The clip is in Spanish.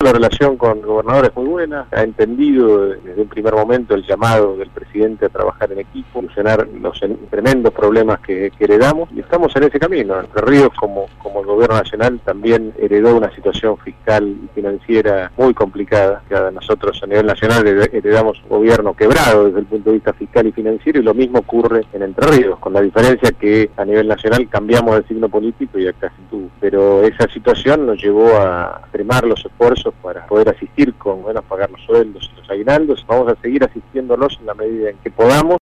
la relación con el gobernador es muy buena, ha entendido desde un primer momento el llamado del presidente a trabajar en equipo, solucionar los tremendos problemas que heredamos, y estamos en ese camino. Entre Ríos, como el gobierno nacional, también heredó una situación fiscal y financiera muy complicada. Nosotros a nivel nacional heredamos un gobierno quebrado desde el punto de vista fiscal y financiero, y lo mismo ocurre en Entre Ríos, con la diferencia que a nivel nacional cambiamos de signo político y acá se tuvo. Pero esa situación nos llevó a extremar los esfuerzos para poder asistir con, pagar los sueldos y los aguinaldos. Vamos a seguir asistiéndolos en la medida en que podamos.